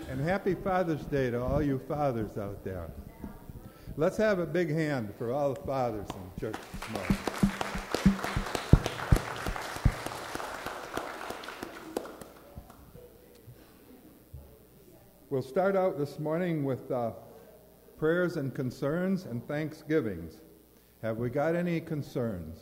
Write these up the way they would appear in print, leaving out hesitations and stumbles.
And happy Father's Day to all you fathers out there. Let's have a big hand for all the fathers in church this morning. We'll start out this morning with prayers and concerns and thanksgivings. Have we got any concerns?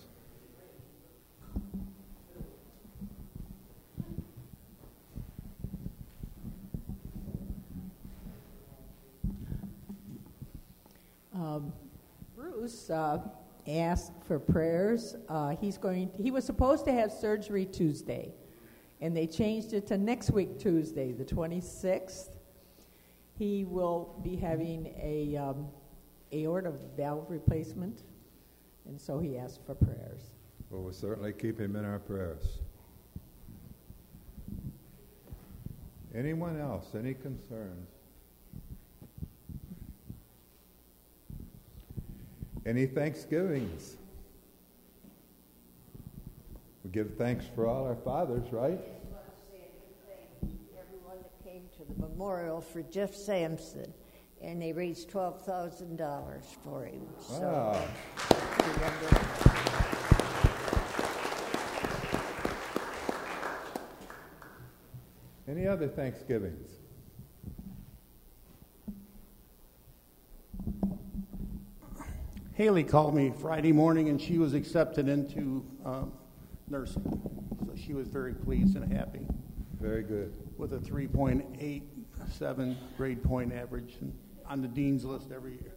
Bruce asked for prayers. He was supposed to have surgery Tuesday, and they changed it to next week Tuesday, the 26th. He will be having a aorta valve replacement, and so he asked for prayers. Well, we'll certainly keep him in our prayers. Anyone else? Any concerns? Any thanksgivings? We give thanks for all our fathers, right? I just want to say a big thank you to everyone that came to the memorial for Jeff Sampson, and they raised $12,000 for him. So, Any other thanksgivings? Haley called me Friday morning, and she was accepted into nursing. So she was very pleased and happy. Very good. With a 3.87 grade point average and on the dean's list every year.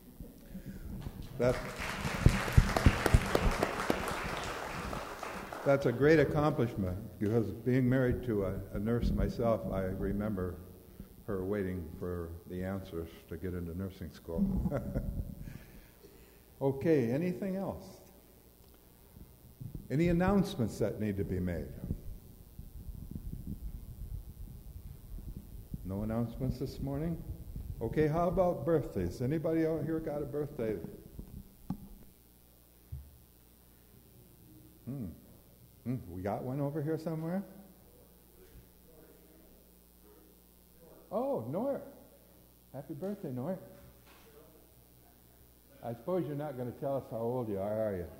That's a great accomplishment, because being married to a nurse myself, I remember her waiting for the answers to get into nursing school. Okay, anything else? Any announcements that need to be made? No announcements this morning? Okay, how about birthdays? Anybody out here got a birthday? We got one over here somewhere? Oh, Nort. Happy birthday, Nort. I suppose you're not going to tell us how old you are you?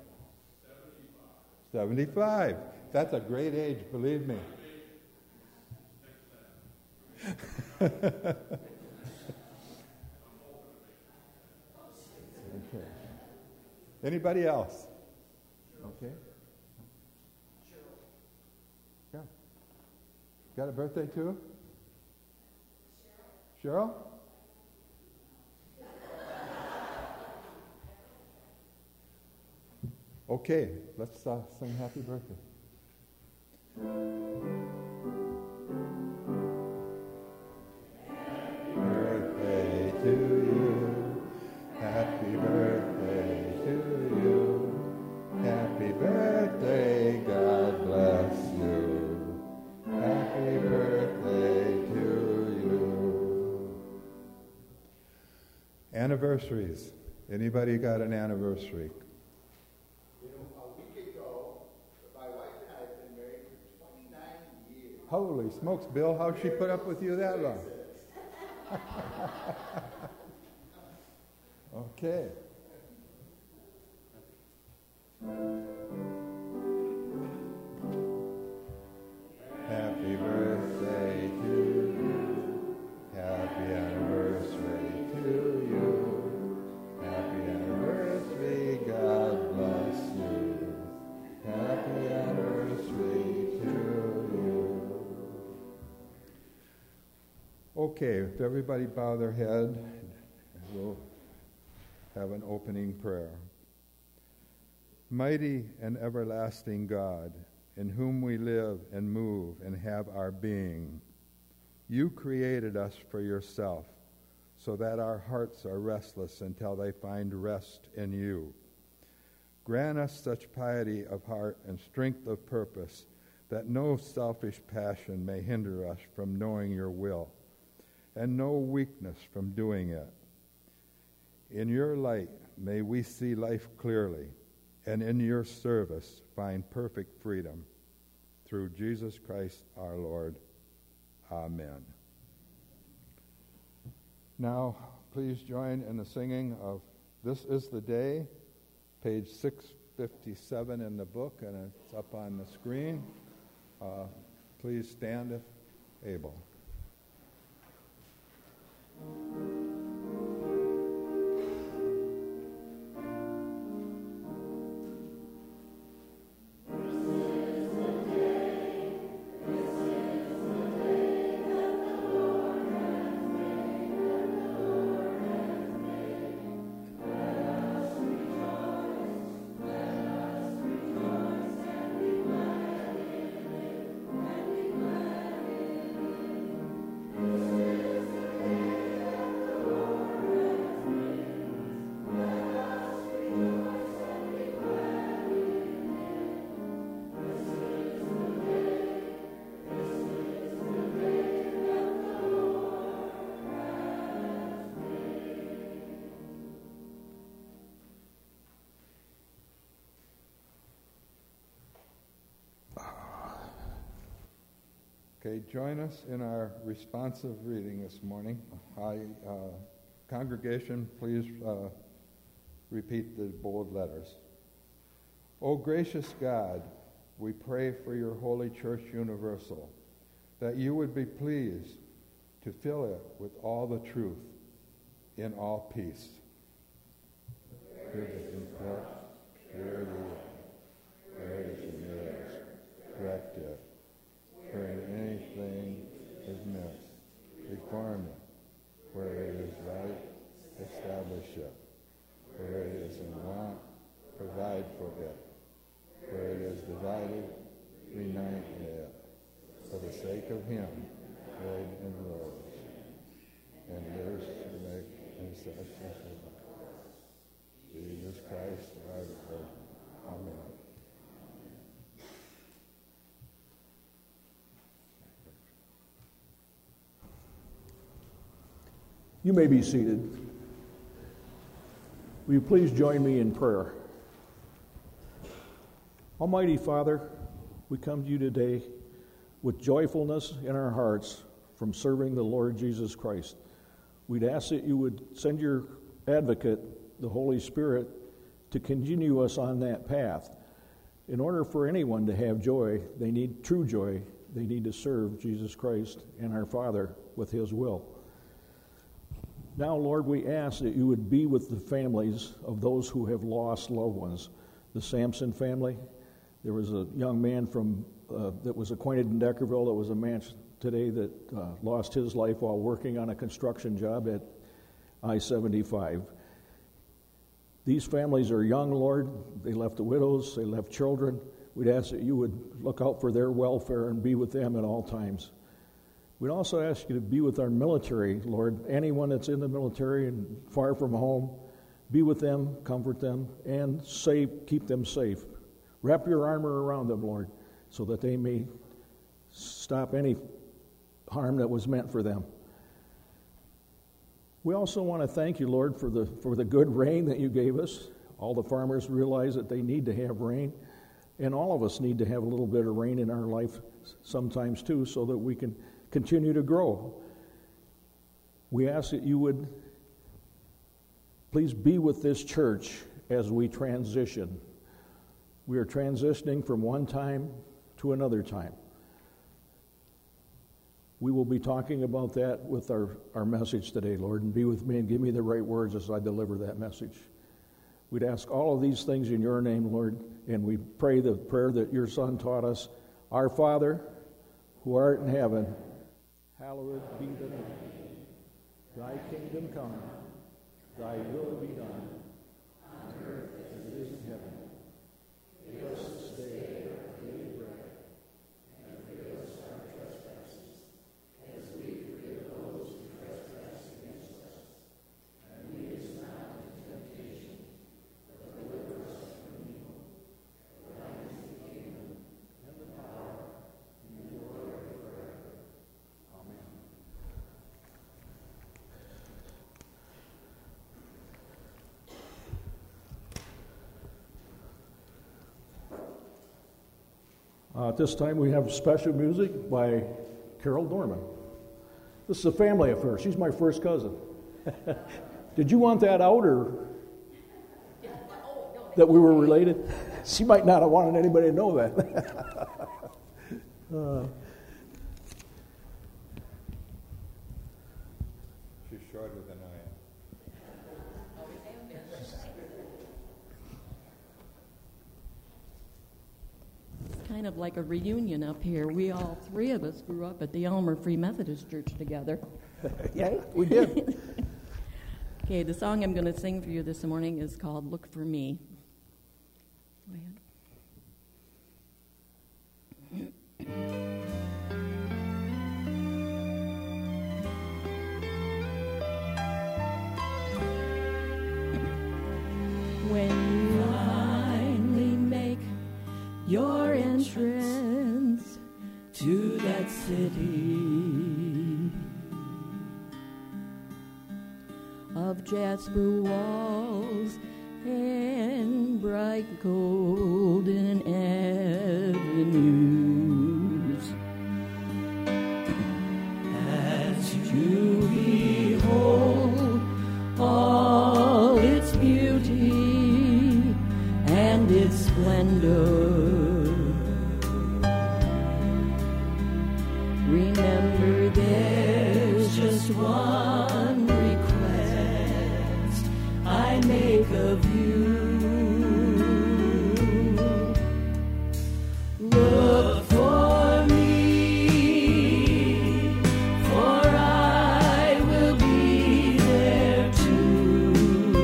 75. That's a great age, believe me. Okay. Anybody else? Okay. Yeah. Got a birthday too? Cheryl? Okay, let's sing happy birthday. Happy birthday to you. Happy birthday to you. Happy birthday, God bless you. Happy birthday to you. Anniversaries. Anybody got an anniversary? Holy smokes, Bill, how'd she put up with you that long? Okay. Happy birthday to you. Happy anniversary to you. Happy anniversary, God bless you. Happy anniversary to you. Okay, if everybody bow their head, we'll have an opening prayer. Mighty and everlasting God, in whom we live and move and have our being, you created us for yourself, so that our hearts are restless until they find rest in you. Grant us such piety of heart and strength of purpose that no selfish passion may hinder us from knowing your will, and no weakness from doing it. In your light may we see life clearly, and in your service find perfect freedom. Through Jesus Christ our Lord. Amen. Now, please join in the singing of This Is the Day, page 657 in the book, and it's up on the screen. Please stand if able. Okay, join us in our responsive reading this morning. Congregation, please repeat the bold letters. O gracious God, we pray for your holy church universal, that you would be pleased to fill it with all the truth in all peace. Purity in thought, purity where it is in yours, correct it. Where anything is missed, reform it. Where it is right, establish it. Where it is in want, provide for it. Where it is divided, unite it. For the sake of him, laid and rose, and lives to make intercession for Jesus Christ, our Lord. Amen. You may be seated. Will you please join me in prayer? Almighty Father, we come to you today with joyfulness in our hearts from serving the Lord Jesus Christ. We'd ask that you would send your advocate, the Holy Spirit, to continue us on that path. In order for anyone to have joy, they need true joy. They need to serve Jesus Christ and our Father with his will. Now, Lord, we ask that you would be with the families of those who have lost loved ones. The Sampson family. There was a young man that was acquainted in Deckerville. There was a man today that lost his life while working on a construction job at I-75. These families are young, Lord. They left the widows. They left children. We'd ask that you would look out for their welfare and be with them at all times. We'd also ask you to be with our military, Lord. Anyone that's in the military and far from home, be with them, comfort them, and keep them safe. Wrap your armor around them, Lord, so that they may stop any harm that was meant for them. We also want to thank you, Lord, for the good rain that you gave us. All the farmers realize that they need to have rain, and all of us need to have a little bit of rain in our life sometimes too, so that we can continue to grow. We ask that you would please be with this church as we transition. We are transitioning from one time to another time. We will be talking about that with our message today, Lord, and be with me and give me the right words as I deliver that message. We'd ask all of these things in your name, Lord, and we pray the prayer that your Son taught us. Our Father, who art in heaven, hallowed be thy name. Thy kingdom come, thy will be done, on earth as it is in heaven. Give us this day our daily bread, and forgive us our trespasses, as we forgive those who trespass against us. And lead us not into temptation, but deliver us from evil. For thine is the kingdom, and the power, and the glory forever. Amen. At this time, we have special music by Carol Dorman. This is a family affair. She's my first cousin. Did you want that out, or that we were related? She might not have wanted anybody to know that. She's shorter than I am. Kind of like a reunion up here. We all three of us grew up at the Elmer Free Methodist Church together. Yeah, we did. Okay, the song I'm going to sing for you this morning is called Look for Me. Go ahead. When you finally make your entrance to that city of jasper walls and bright golden avenues, as you behold all its beauty and its splendor, remember there's just one request I make of you. Look for me, for I will be there too.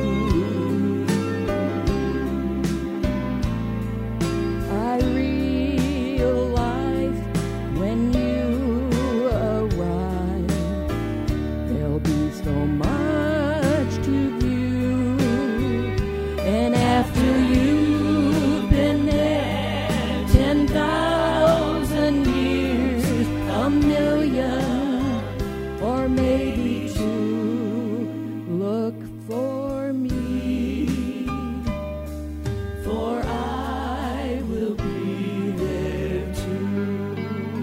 I realize when you arrive, there'll be so much to view, and after you've been there 10,000 years, a million, or maybe two, look for me, for I will be there too.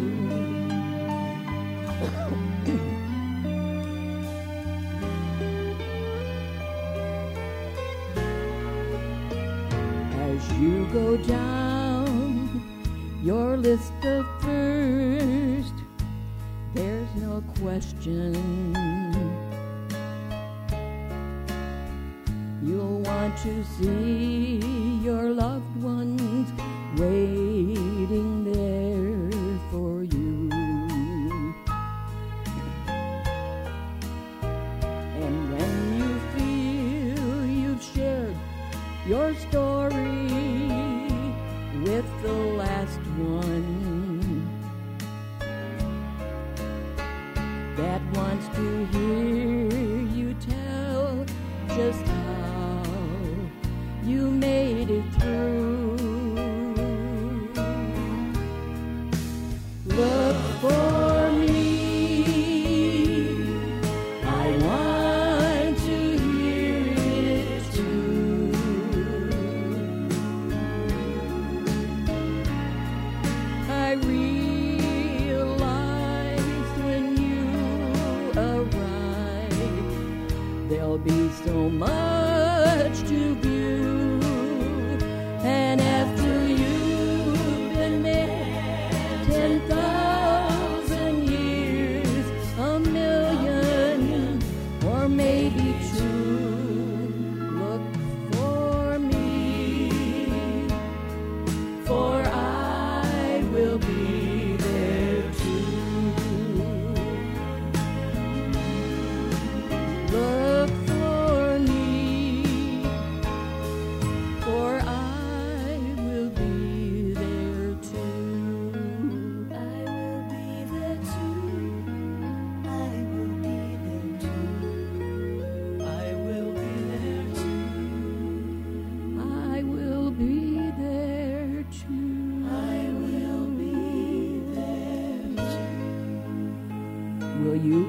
As you go down your list of first, there's no question you'll want to see your loved ones waiting there for you. And when you feel you've shared your story with the last one that wants to hear you tell just how you made it through, look for me. I want to hear it too. I realize when you arrive, there'll be so much to view, and after you've been there 10,000 years, a million, or maybe two, look for me, for I will be there too. Look for me, for I will be there too. I will be there too. I will be there too. I will be there too. I will be there too. I will be there too. Will you?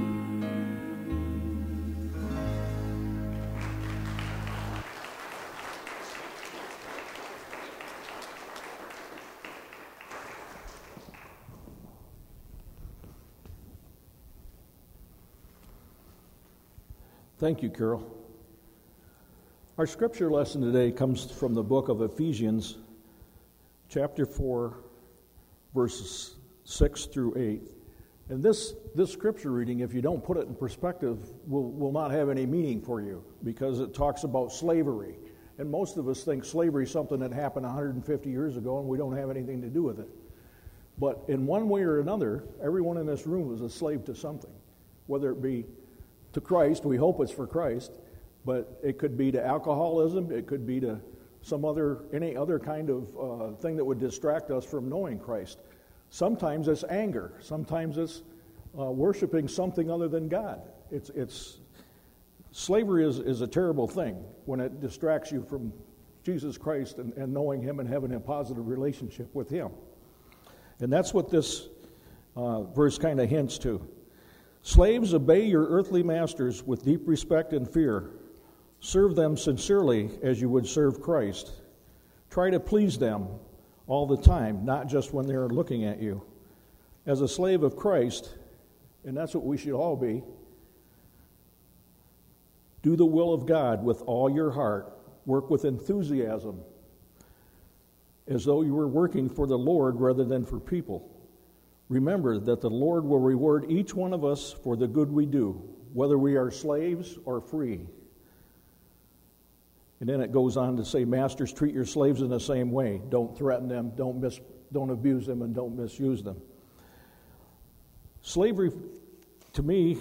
Thank you, Carol. Our scripture lesson today comes from the book of Ephesians, chapter 4, verses 6 through 8. And this scripture reading, if you don't put it in perspective, will not have any meaning for you, because it talks about slavery. And most of us think slavery is something that happened 150 years ago and we don't have anything to do with it. But in one way or another, everyone in this room is a slave to something, whether it be to Christ. We hope it's for Christ, but it could be to alcoholism. It could be to any other kind of thing that would distract us from knowing Christ. Sometimes it's anger. Sometimes it's worshiping something other than God. Slavery is a terrible thing when it distracts you from Jesus Christ and knowing Him and having a positive relationship with Him. And that's what this verse kind of hints to. Slaves, obey your earthly masters with deep respect and fear. Serve them sincerely as you would serve Christ. Try to please them all the time, not just when they're looking at you. As a slave of Christ, and that's what we should all be, do the will of God with all your heart. Work with enthusiasm, as though you were working for the Lord rather than for people. Remember that the Lord will reward each one of us for the good we do, whether we are slaves or free. And then it goes on to say, masters, treat your slaves in the same way. Don't threaten them, don't abuse them, and don't misuse them. Slavery, to me,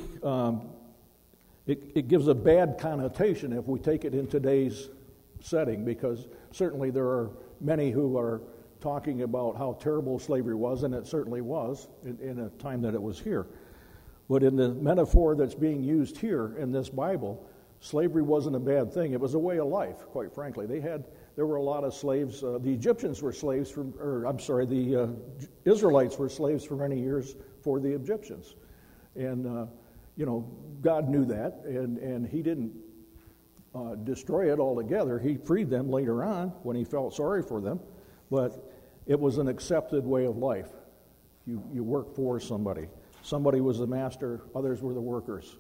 it gives a bad connotation if we take it in today's setting, because certainly there are many who are talking about how terrible slavery was, and it certainly was in a time that it was here. But in the metaphor that's being used here in this Bible, slavery wasn't a bad thing. It was a way of life, quite frankly. There were a lot of slaves. The Egyptians were slaves the Israelites were slaves for many years for the Egyptians. And, God knew that, and He didn't destroy it altogether. He freed them later on when He felt sorry for them, but it was an accepted way of life. You work for somebody. Somebody was the master, others were the workers.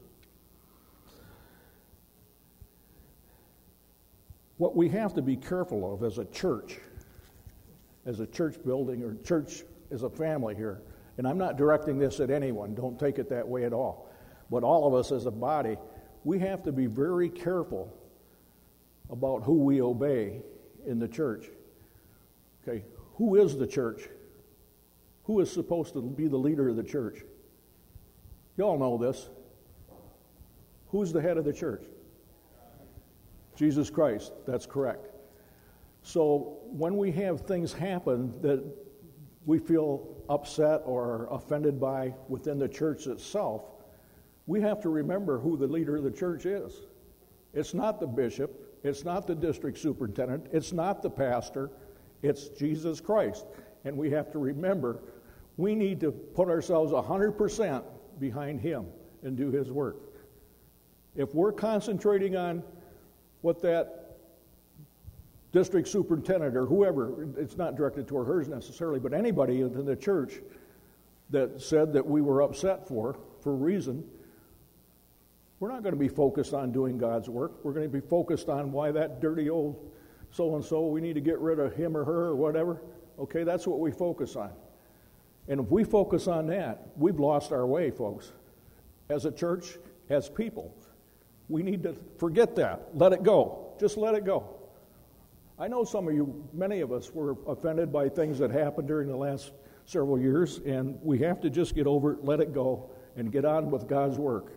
What we have to be careful of as a church building, or church as a family here, and I'm not directing this at anyone, don't take it that way at all, but all of us as a body, we have to be very careful about who we obey in the church. Okay, who is the church? Who is supposed to be the leader of the church? You all know this. Who's the head of the church? Jesus Christ, that's correct. So when we have things happen that we feel upset or offended by within the church itself, we have to remember who the leader of the church is. It's not the bishop, it's not the district superintendent, it's not the pastor, it's Jesus Christ. And we have to remember we need to put ourselves 100% behind Him and do His work. If we're concentrating on what that district superintendent or whoever, it's not directed toward hers necessarily, but anybody in the church that said that we were upset for a reason, we're not going to be focused on doing God's work. We're going to be focused on why that dirty old so-and-so, we need to get rid of him or her or whatever. Okay, that's what we focus on. And if we focus on that, we've lost our way, folks. As a church, as people, we need to forget that. Let it go. Just let it go. I know some of you, many of us, were offended by things that happened during the last several years, and we have to just get over it, let it go, and get on with God's work.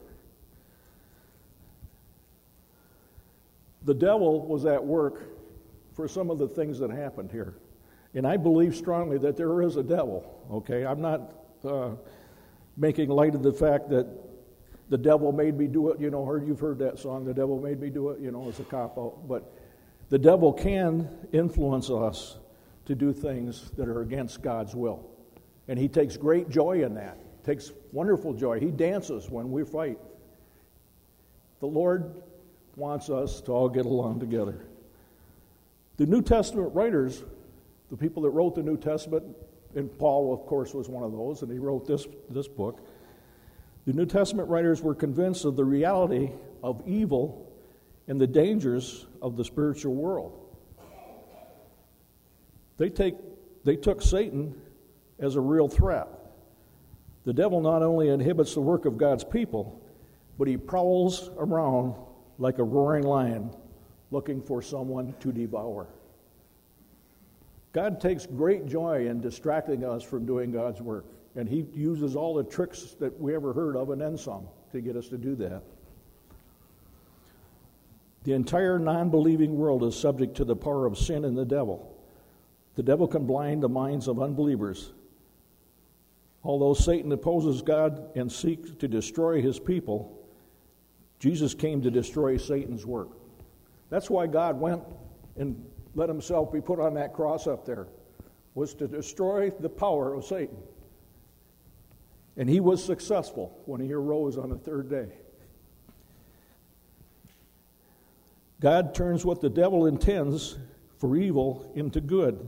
The devil was at work for some of the things that happened here. And I believe strongly that there is a devil, okay? I'm not making light of the fact that the devil made me do it. You've heard that song, The Devil Made Me Do It, as a cop-out. But the devil can influence us to do things that are against God's will. And he takes great joy in that, takes wonderful joy. He dances when we fight. The Lord wants us to all get along together. The New Testament writers, the people that wrote the New Testament, and Paul, of course, was one of those, and he wrote this book, The New Testament writers were convinced of the reality of evil and the dangers of the spiritual world. They took Satan as a real threat. The devil not only inhibits the work of God's people, but he prowls around like a roaring lion looking for someone to devour. God takes great joy in distracting us from doing God's work, and he uses all the tricks that we ever heard of and then some to get us to do that. The entire non-believing world is subject to the power of sin and the devil. The devil can blind the minds of unbelievers. Although Satan opposes God and seeks to destroy his people, Jesus came to destroy Satan's work. That's why God went and let himself be put on that cross up there, was to destroy the power of Satan. And he was successful when he arose on the third day. God turns what the devil intends for evil into good.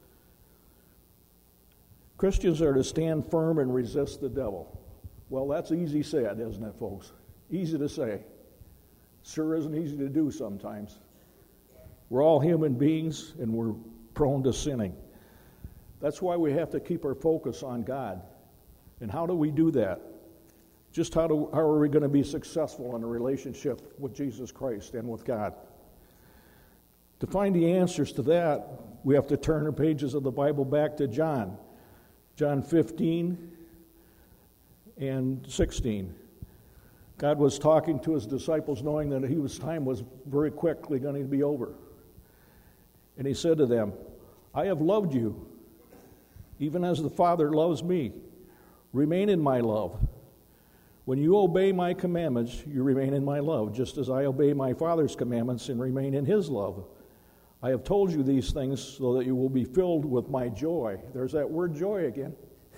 Christians are to stand firm and resist the devil. Well, that's easy said, isn't it, folks? Easy to say. Sure isn't easy to do sometimes. We're all human beings, and we're prone to sinning. That's why we have to keep our focus on God. And how do we do that? Just how are we going to be successful in a relationship with Jesus Christ and with God? To find the answers to that, we have to turn the pages of the Bible back to John 15 and 16. God was talking to his disciples knowing that his time was very quickly going to be over. And he said to them, I have loved you, even as the Father loves me. Remain in my love. When you obey my commandments, you remain in my love, just as I obey my Father's commandments and remain in his love. I have told you these things so that you will be filled with my joy. There's that word joy again.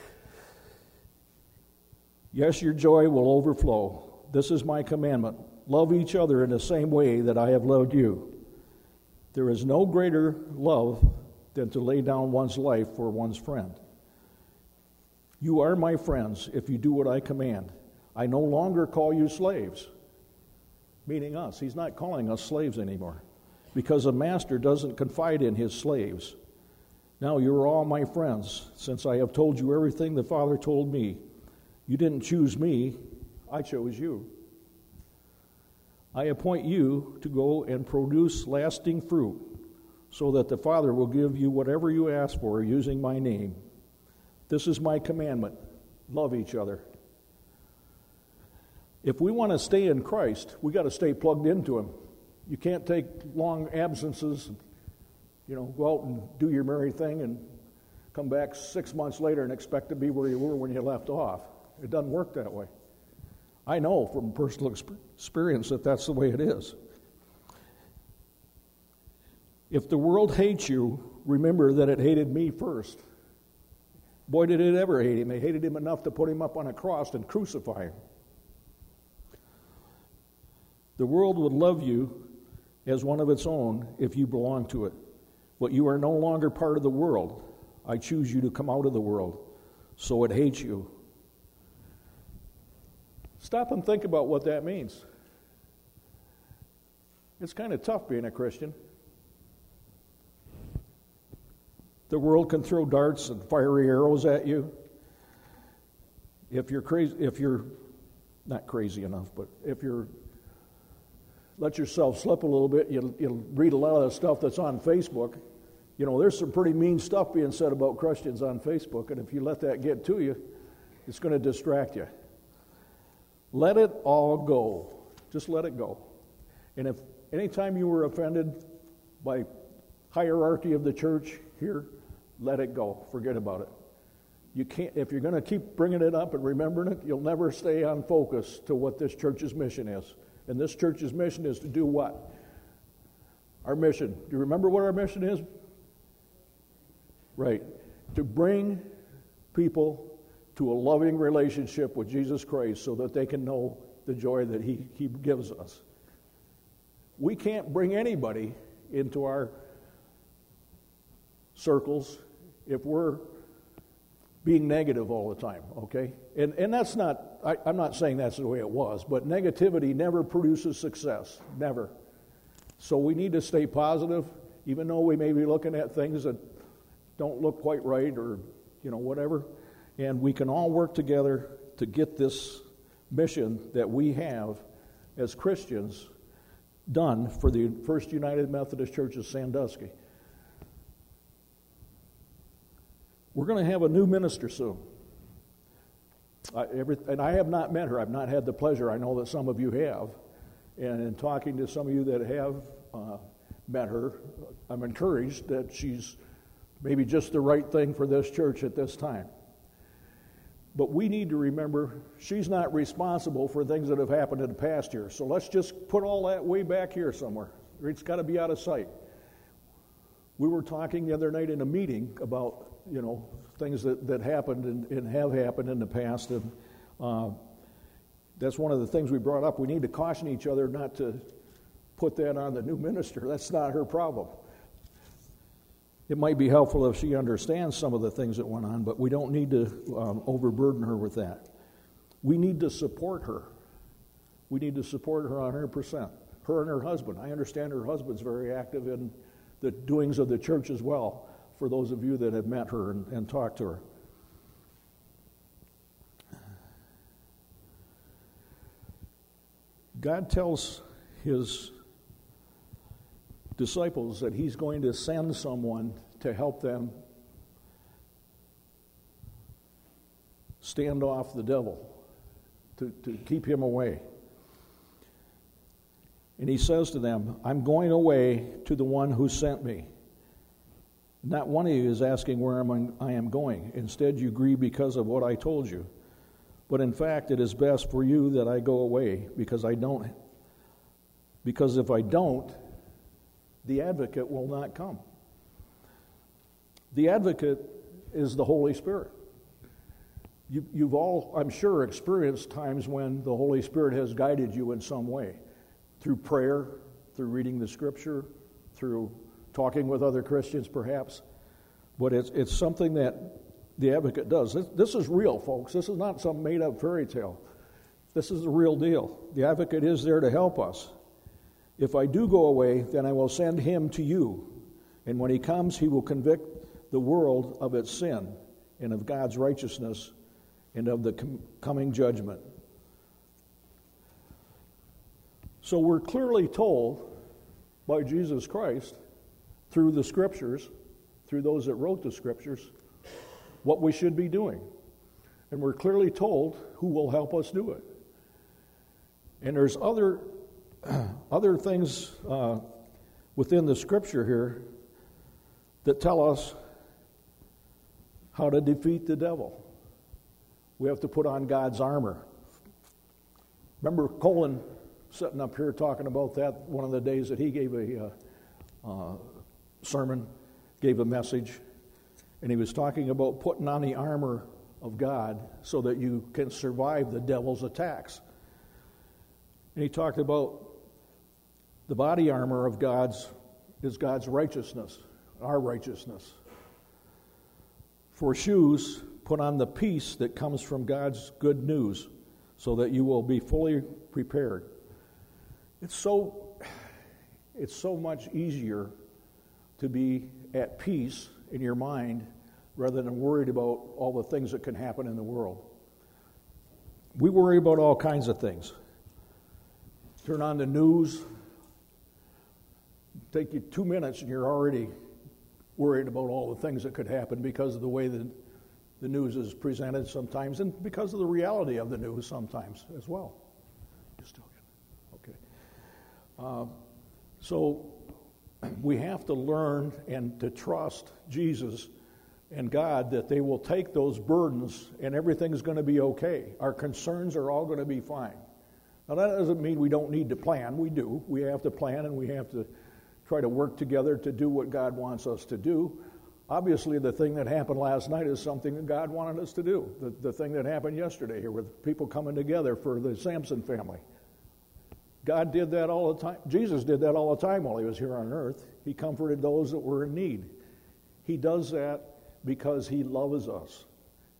Yes, your joy will overflow. This is my commandment. Love each other in the same way that I have loved you. There is no greater love than to lay down one's life for one's friend. You are my friends if you do what I command. I no longer call you slaves, meaning us. He's not calling us slaves anymore, because a master doesn't confide in his slaves. Now you are all my friends, since I have told you everything the Father told me. You didn't choose me, I chose you. I appoint you to go and produce lasting fruit, so that the Father will give you whatever you ask for using my name. This is my commandment. Love each other. If we want to stay in Christ, we got to stay plugged into him. You can't take long absences, go out and do your merry thing and come back 6 months later and expect to be where you were when you left off. It doesn't work that way. I know from personal experience that that's the way it is. If the world hates you, remember that it hated me first. Boy, did it ever hate him. They hated him enough to put him up on a cross and crucify him. The world would love you as one of its own if you belong to it. But you are no longer part of the world. I choose you to come out of the world, so it hates you. Stop and think about what that means. It's kind of tough being a Christian. The world can throw darts and fiery arrows at you. If you're not crazy enough, but if you're let yourself slip a little bit, you'll read a lot of the stuff that's on Facebook. There's some pretty mean stuff being said about Christians on Facebook, and if you let that get to you, it's going to distract you. Let it all go. Just let it go. And if anytime you were offended by hierarchy of the church here, let it go. Forget about it. You can't. If you're going to keep bringing it up and remembering it, you'll never stay on focus to what this church's mission is. And this church's mission is to do what? Our mission. Do you remember what our mission is? Right. To bring people to a loving relationship with Jesus Christ so that they can know the joy that He gives us. We can't bring anybody into our circles if we're being negative all the time, okay? And that's not, I'm not saying that's the way it was, but negativity never produces success, never. So we need to stay positive, even though we may be looking at things that don't look quite right or, whatever. And we can all work together to get this mission that we have as Christians done for the First United Methodist Church of Sandusky. We're going to have a new minister soon. And I have not met her. I've not had the pleasure. I know that some of you have. And in talking to some of you that have met her, I'm encouraged that she's maybe just the right thing for this church at this time. But we need to remember she's not responsible for things that have happened in the past year. So let's just put all that way back here somewhere. It's got to be out of sight. We were talking the other night in a meeting about, things that happened and have happened in the past. And that's one of the things we brought up. We need to caution each other not to put that on the new minister. That's not her problem. It might be helpful if she understands some of the things that went on, but we don't need to overburden her with that. We need to support her. We need to support her 100%. Her and her husband. I understand her husband's very active in the doings of the church as well, for those of you that have met her and talked to her. God tells his disciples that he's going to send someone to help them stand off the devil, to keep him away. And he says to them, I'm going away to the one who sent me. Not one of you is asking where I am going. Instead, you grieve because of what I told you. But in fact, it is best for you that I go away, because if I don't, the advocate will not come. The advocate is the Holy Spirit. You've all, I'm sure, experienced times when the Holy Spirit has guided you in some way, through prayer, through reading the Scripture, through talking with other Christians perhaps. But it's something that the advocate does. This is real, folks. This is not some made-up fairy tale. This is the real deal. The advocate is there to help us. If I do go away, then I will send him to you. And when he comes, he will convict the world of its sin and of God's righteousness and of the coming judgment. So we're clearly told by Jesus Christ, through the Scriptures, through those that wrote the Scriptures, what we should be doing. And we're clearly told who will help us do it. And there's other things within the Scripture here that tell us how to defeat the devil. We have to put on God's armor. Remember Colin sitting up here talking about that one of the days that he gave a sermon, gave a message, and he was talking about putting on the armor of God so that you can survive the devil's attacks. And he talked about the body armor of God's righteousness, our righteousness. For shoes, put on the peace that comes from God's good news so that you will be fully prepared. It's so much easier to be at peace in your mind rather than worried about all the things that can happen in the world. We worry about all kinds of things. Turn on the news, take you 2 minutes and you're already worried about all the things that could happen because of the way that the news is presented sometimes and because of the reality of the news sometimes as well. You still get it? Okay. So we have to learn and to trust Jesus and God that they will take those burdens and everything's going to be okay. Our concerns are all going to be fine. Now that doesn't mean we don't need to plan. We do. We have to plan and we have to try to work together to do what God wants us to do. Obviously, the thing that happened last night is something that God wanted us to do. The thing that happened yesterday here with people coming together for the Samson family. God did that all the time. Jesus did that all the time while he was here on earth. He comforted those that were in need. He does that because he loves us.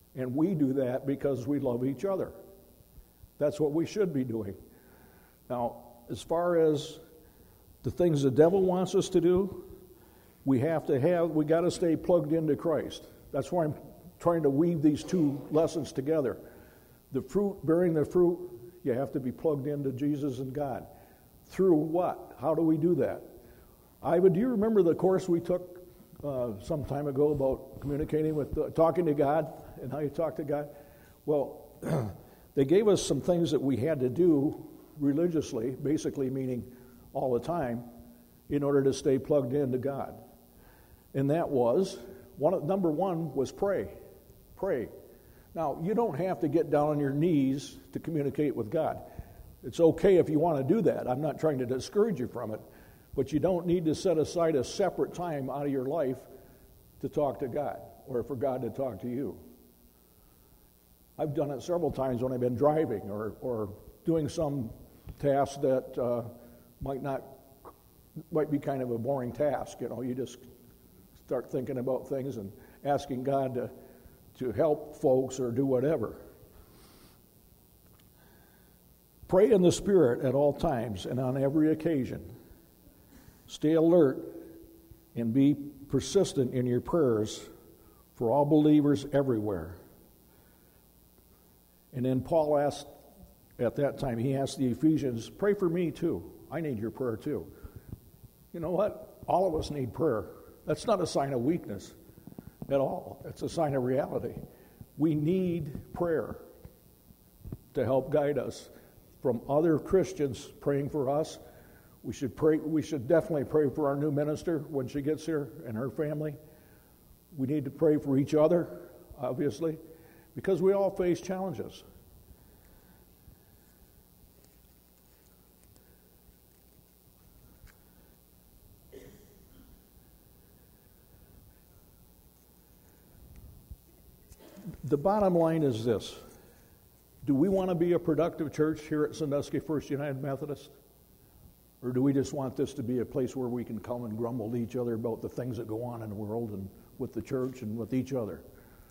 And we do that because we love each other. That's what we should be doing. Now, as far as the things the devil wants us to do, we got to stay plugged into Christ. That's why I'm trying to weave these two lessons together. The fruit, bearing the fruit, you have to be plugged into Jesus and God. Through what? How do we do that? Iva, do you remember the course we took some time ago about communicating with, talking to God and how you talk to God? Well, they gave us some things that we had to do religiously, basically meaning all the time, in order to stay plugged into God. And that was, number one was pray. Pray. Now, you don't have to get down on your knees to communicate with God. It's okay if you want to do that. I'm not trying to discourage you from it. But you don't need to set aside a separate time out of your life to talk to God or for God to talk to you. I've done it several times when I've been driving or doing some task that might be kind of a boring task. You just start thinking about things and asking God to help folks or do whatever. Pray in the Spirit at all times and on every occasion. Stay alert and be persistent in your prayers for all believers everywhere. And then Paul asked, at that time, he asked the Ephesians, pray for me too. I need your prayer too. You know what? All of us need prayer. That's not a sign of weakness at all. It's a sign of reality. We need prayer to help guide us from other Christians praying for us. We should pray. We should definitely pray for our new minister when she gets here and her family. We need to pray for each other, obviously, because we all face challenges. The bottom line is this. Do we want to be a productive church here at Sandusky First United Methodist? Or do we just want this to be a place where we can come and grumble to each other about the things that go on in the world and with the church and with each other?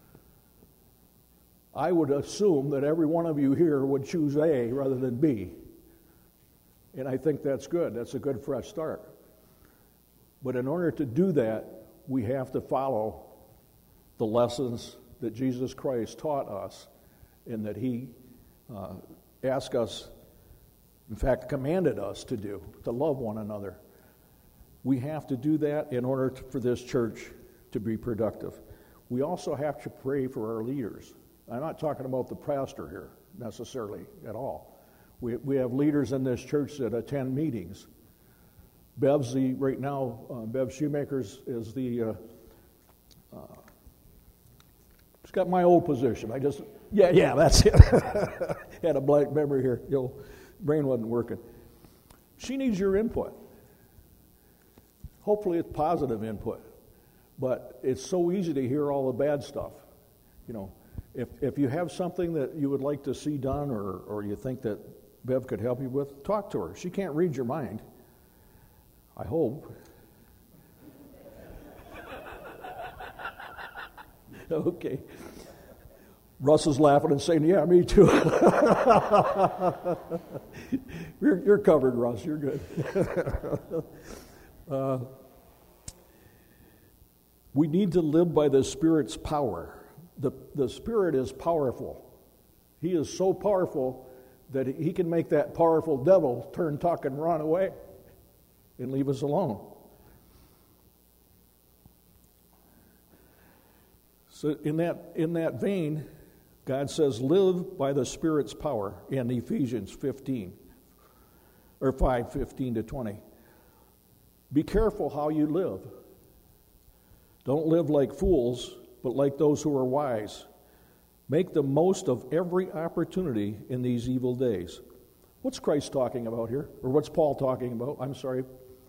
I would assume that every one of you here would choose A rather than B. And I think that's good. That's a good fresh start. But in order to do that, we have to follow the lessons that Jesus Christ taught us and that he asked us, in fact, commanded us to do, to love one another. We have to do that in order for this church to be productive. We also have to pray for our leaders. I'm not talking about the pastor here necessarily at all. We have leaders in this church that attend meetings. Bev Shoemaker is the... She's got my old position. Yeah, that's it. Had a blank memory here. Brain wasn't working. She needs your input. Hopefully it's positive input. But it's so easy to hear all the bad stuff. If you have something that you would like to see done or you think that Bev could help you with, talk to her. She can't read your mind. I hope. Okay. Russ is laughing and saying, yeah, me too. You're covered, Russ. You're good. We need to live by the Spirit's power. The Spirit is powerful. He is so powerful that he can make that powerful devil turn, tuck, and run away and leave us alone. So in that vein, God says, live by the Spirit's power in Ephesians 5:15 to 20. Be careful how you live. Don't live like fools, but like those who are wise. Make the most of every opportunity in these evil days. What's Christ talking about here? Or what's Paul talking about? I'm sorry.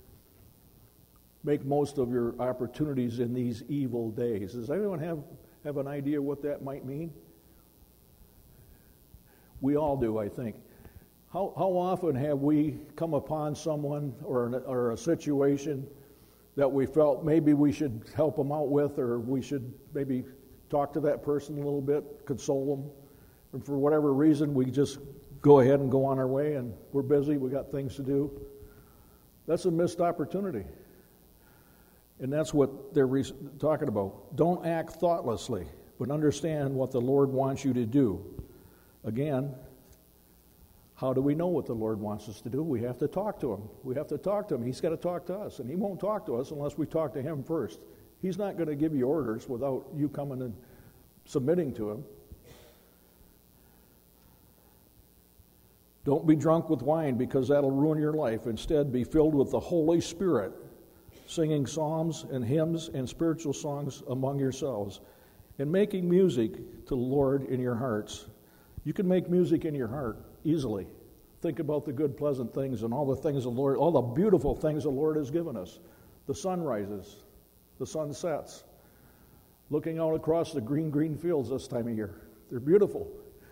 Make most of your opportunities in these evil days. Does anyone have an idea what that might mean? We all do, I think. How often have we come upon someone or a situation that we felt maybe we should help them out with, or we should maybe talk to that person a little bit, console them. And for whatever reason, we just go ahead and go on our way, and we're busy, we got things to do. That's a missed opportunity. And that's what they're talking about. Don't act thoughtlessly, but understand what the Lord wants you to do. Again, how do we know what the Lord wants us to do? We have to talk to Him. We have to talk to Him. He's got to talk to us, and He won't talk to us unless we talk to Him first. He's not going to give you orders without you coming and submitting to Him. Don't be drunk with wine, because that'll ruin your life. Instead, be filled with the Holy Spirit, singing psalms and hymns and spiritual songs among yourselves, and making music to the Lord in your hearts. You can make music in your heart easily. Think about the good, pleasant things and all the things the Lord, all the beautiful things the Lord has given us. The sun rises, the sun sets. Looking out across the green fields this time of year. They're beautiful.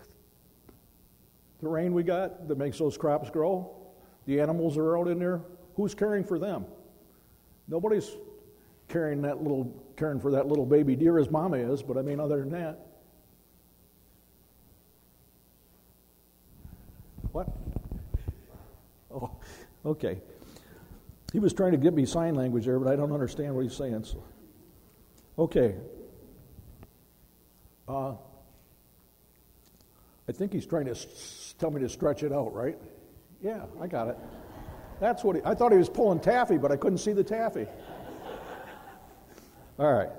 The rain we got that makes those crops grow, the animals are out in there. Who's caring for them? Nobody's caring for that little baby deer as Mama is, but I mean, other than that. What? Oh, okay. He was trying to give me sign language there, but I don't understand what he's saying. So. Okay. I think he's trying to tell me to stretch it out, right? Yeah, I got it. That's what I thought he was pulling taffy, but I couldn't see the taffy. All right.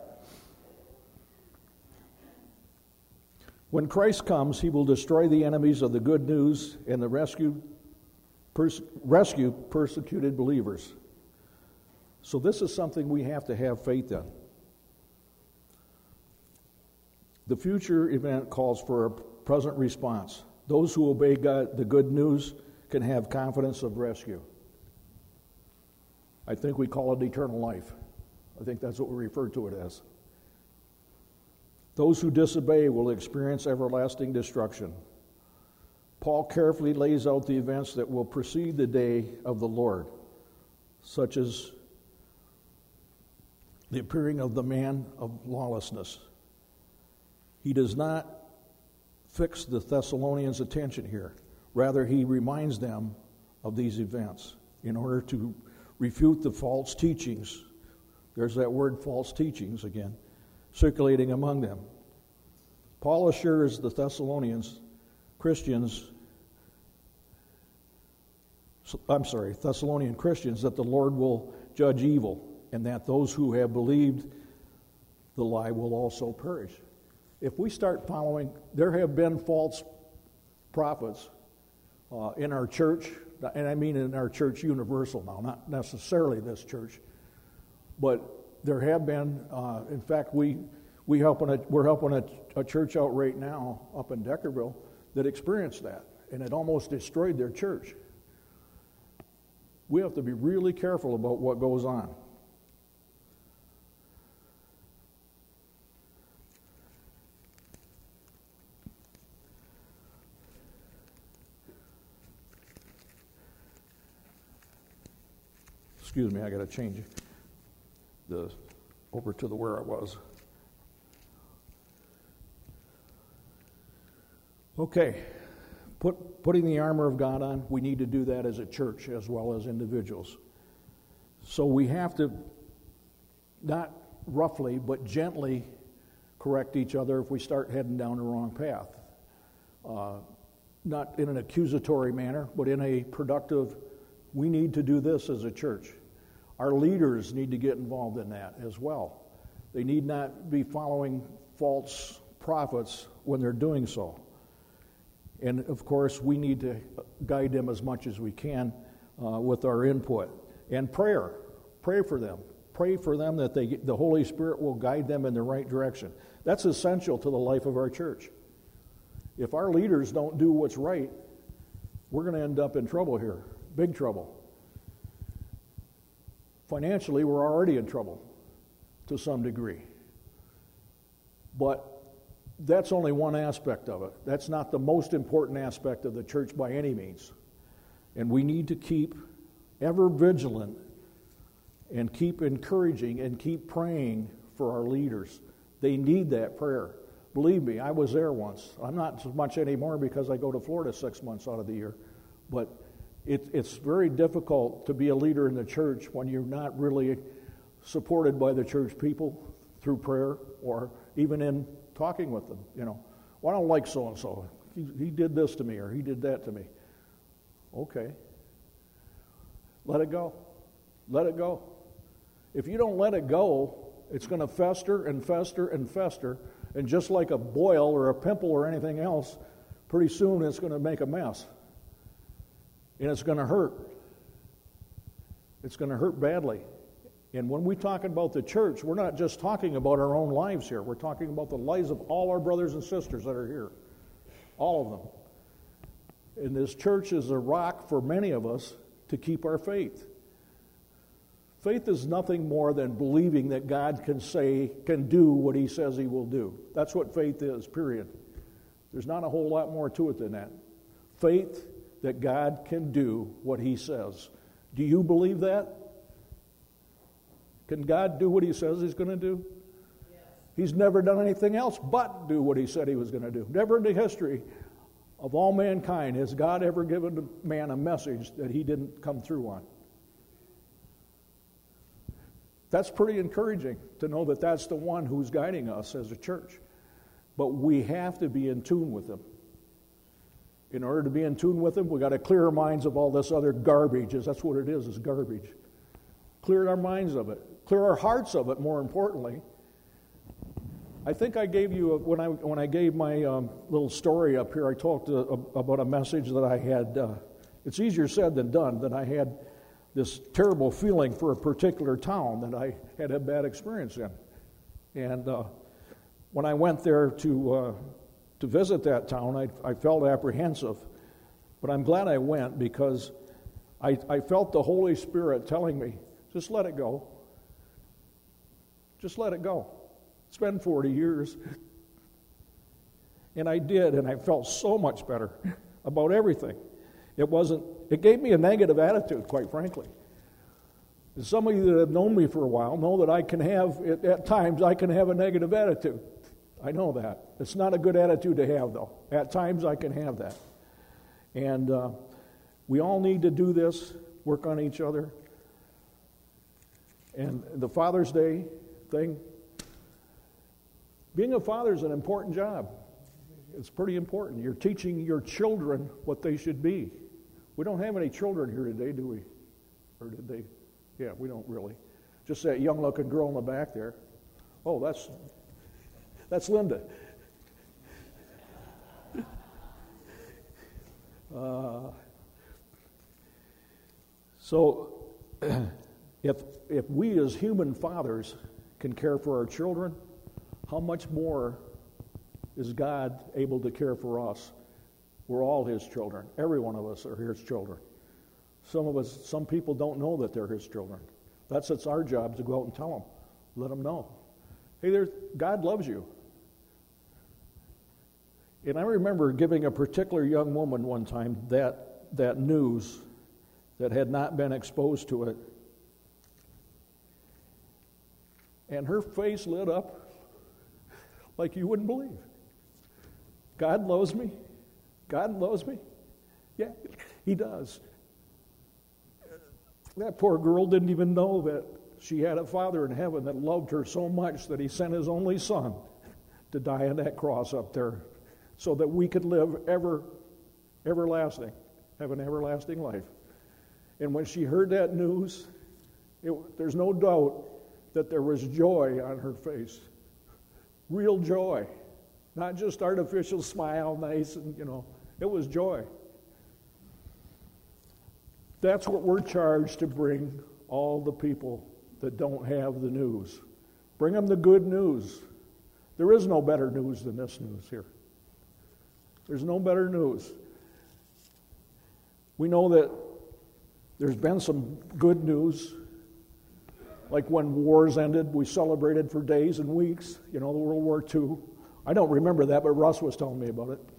When Christ comes, He will destroy the enemies of the good news and the rescue persecuted believers. So this is something we have to have faith in. The future event calls for a present response. Those who obey God, the good news, can have confidence of rescue. I think we call it eternal life. I think that's what we refer to it as. Those who disobey will experience everlasting destruction. Paul carefully lays out the events that will precede the day of the Lord, such as the appearing of the man of lawlessness. He does not fix the Thessalonians' attention here. Rather, he reminds them of these events in order to refute the false teachings. There's that word, false teachings, again, circulating among them. Paul assures the Thessalonian Christians that the Lord will judge evil, and that those who have believed the lie will also perish. If we start following, there have been false prophets in our church, and I mean in our church universal now, not necessarily this church, but there have been. In fact, we're helping a church out right now up in Deckerville that experienced that, and it almost destroyed their church. We have to be really careful about what goes on. Excuse me, I got to change over to where I was. Okay, putting the armor of God on, we need to do that as a church as well as individuals. So we have to not roughly but gently correct each other if we start heading down the wrong path. Not in an accusatory manner, but in a productive, we need to do this as a church. Our leaders need to get involved in that as well. They need not be following false prophets when they're doing so. And of course, we need to guide them as much as we can with our input. And prayer. Pray for them. Pray for them that the Holy Spirit will guide them in the right direction. That's essential to the life of our church. If our leaders don't do what's right, we're going to end up in trouble here. Big trouble. Financially, we're already in trouble to some degree. But that's only one aspect of it. That's not the most important aspect of the church by any means. And we need to keep ever vigilant and keep encouraging and keep praying for our leaders They need that prayer. Believe me, I was there once. I'm not so much anymore because I go to Florida 6 months out of the year. But it's very difficult to be a leader in the church when you're not really supported by the church people through prayer or even in talking with them. Well, I don't like so-and-so. He did this to me or he did that to me. Okay. Let it go. Let it go. If you don't let it go, it's going to fester and fester and fester. And just like a boil or a pimple or anything else, pretty soon it's going to make a mess. And it's going to hurt. It's going to hurt badly. And when we talk about the church, we're not just talking about our own lives here. We're talking about the lives of all our brothers and sisters that are here. All of them. And this church is a rock for many of us to keep our faith. Faith is nothing more than believing that God can do what He says He will do. That's what faith is, period. There's not a whole lot more to it than that. Faith that God can do what He says. Do you believe that? Can God do what He says He's going to do? Yes. He's never done anything else but do what He said He was going to do. Never in the history of all mankind has God ever given man a message that He didn't come through on. That's pretty encouraging to know that that's the one who's guiding us as a church. But we have to be in tune with Him. In order to be in tune with Him, we've got to clear our minds of all this other garbage. That's what it is garbage. Clear our minds of it. Clear our hearts of it, more importantly. I think I gave you, when I gave my little story up here, I talked about a message that I had. It's easier said than done, that I had this terrible feeling for a particular town that I had a bad experience in. And when I went there to visit that town, I felt apprehensive. But I'm glad I went because I felt the Holy Spirit telling me, just let it go. Just let it go. It's been 40 years. And I did, and I felt so much better about everything. It gave me a negative attitude, quite frankly. And some of you that have known me for a while know that at times I can have a negative attitude. I know that. It's not a good attitude to have, though. At times I can have that. And we all need to do this, work on each other. And the Father's Day thing, being a father is an important job. It's pretty important. You're teaching your children what they should be. We don't have any children here today, do we? Or did they? Yeah, we don't really. Just that young-looking girl in the back there. Oh, that's Linda. So, if we as human fathers can care for our children, how much more is God able to care for us? We're all His children. Every one of us are His children. Some people don't know that they're His children. It's our job to go out and tell them, let them know. Hey, God loves you. And I remember giving a particular young woman one time that news that had not been exposed to it. And her face lit up like you wouldn't believe. God loves me. God loves me. Yeah, He does. That poor girl didn't even know that she had a Father in heaven that loved her so much that He sent His only Son to die on that cross up there so that we could live everlasting, have an everlasting life. And when she heard that news, there's no doubt that there was joy on her face. Real joy. Not just artificial smile, nice, and it was joy. That's what we're charged to bring all the people that don't have the news. Bring them the good news. There is no better news than this news here. There's no better news. We know that there's been some good news. Like when wars ended, we celebrated for days and weeks. The World War II. I don't remember that, but Russ was telling me about it.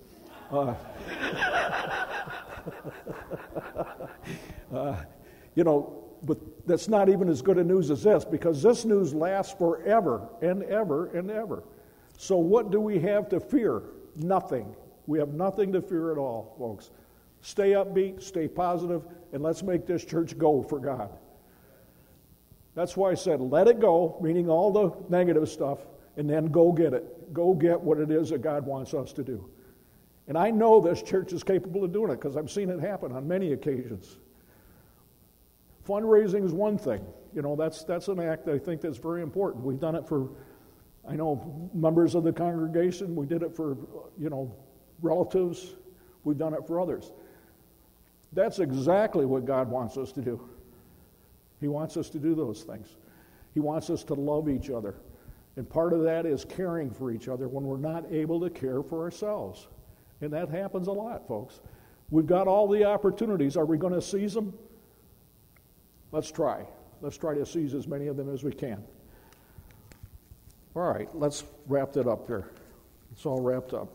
But that's not even as good a news as this, because this news lasts forever and ever and ever. So what do we have to fear? Nothing. We have nothing to fear at all, folks. Stay upbeat, stay positive, and let's make this church go for God. That's why I said, let it go, meaning all the negative stuff, and then go get it. Go get what it is that God wants us to do. And I know this church is capable of doing it because I've seen it happen on many occasions. Fundraising is one thing. You know, that's an act I think that's very important. We've done it for, I know, members of the congregation. We did it for, relatives. We've done it for others. That's exactly what God wants us to do. He wants us to do those things. He wants us to love each other. And part of that is caring for each other when we're not able to care for ourselves. And that happens a lot, folks. We've got all the opportunities. Are we going to seize them? Let's try. Let's try to seize as many of them as we can. All right, let's wrap it up here. It's all wrapped up.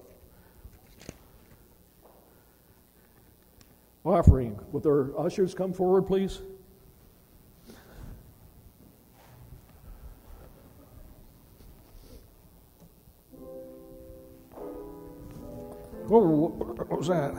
Offering. Would our ushers come forward, please? Oh, what was that?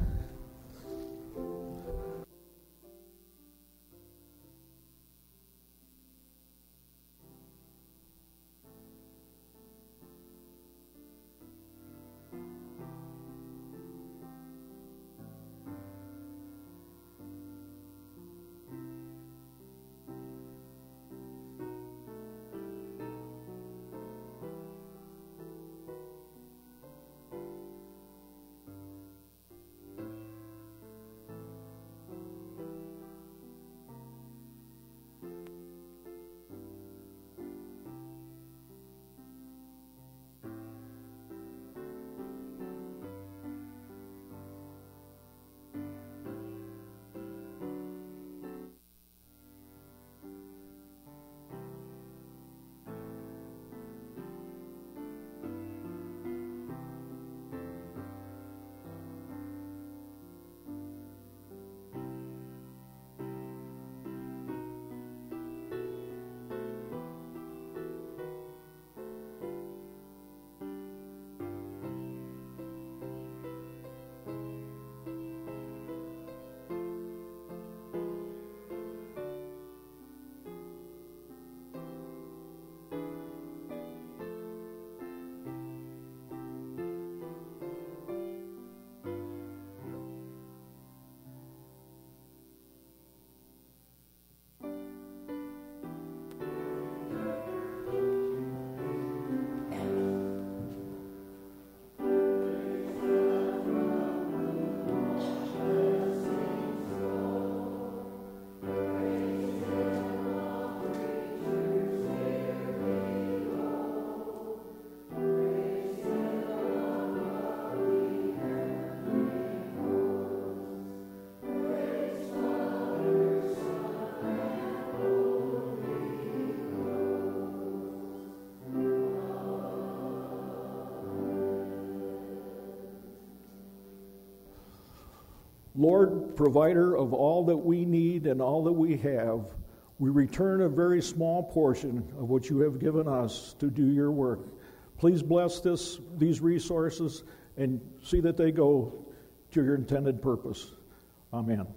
Lord, provider of all that we need and all that we have, we return a very small portion of what you have given us to do your work. Please bless these resources and see that they go to your intended purpose. Amen.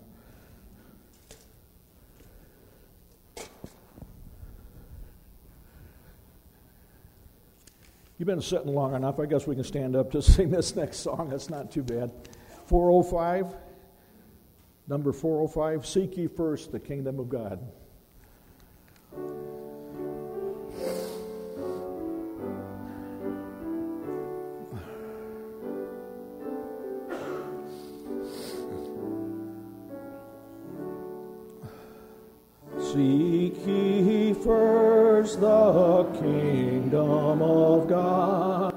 You've been sitting long enough. I guess we can stand up to sing this next song. That's not too bad. 405. Number 405, Seek Ye First the Kingdom of God. Seek ye first the kingdom of God.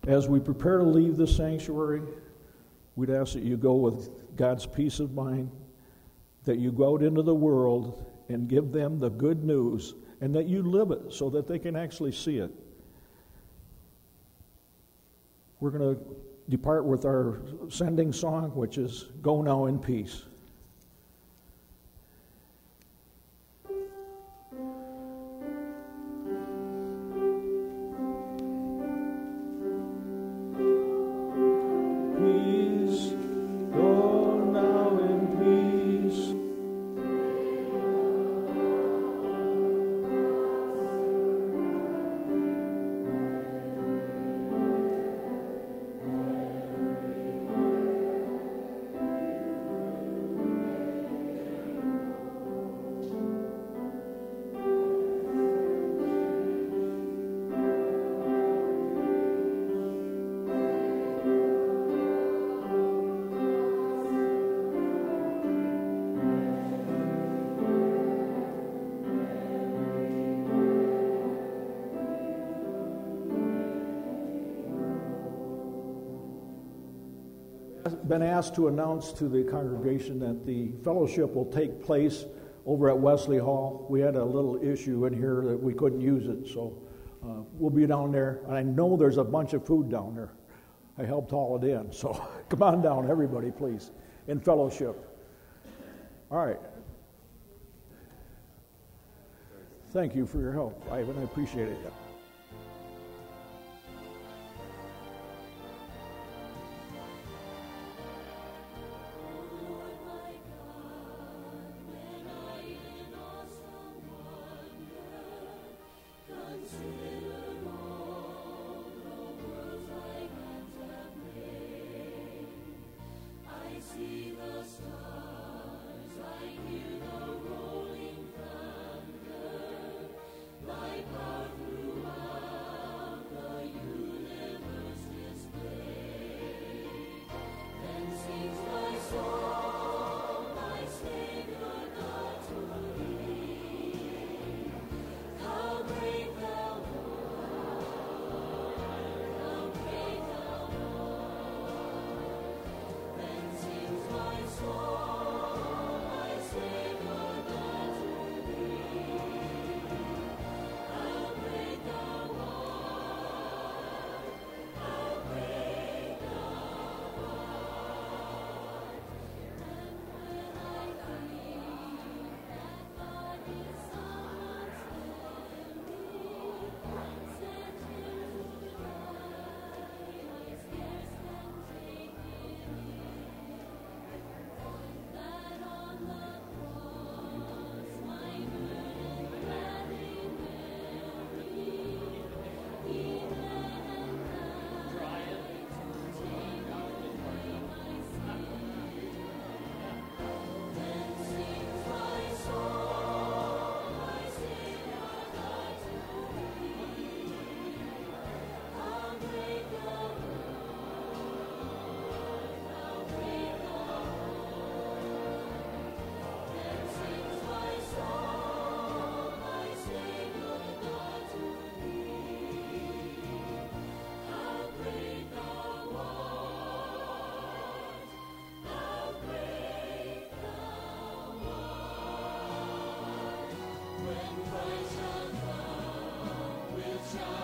As we prepare to leave this sanctuary, we'd ask that you go with God's peace of mind, that you go out into the world and give them the good news, and that you live it so that they can actually see it. We're going to depart with our sending song, which is Go Now in Peace. Peace, go now in peace. Been asked to announce to the congregation that the fellowship will take place over at Wesley Hall. We had a little issue in here that we couldn't use it, so we'll be down there. And I know there's a bunch of food down there. I helped haul it in, so come on down, everybody, please, in fellowship. All right. Thank you for your help, Ivan. I appreciate it. Shall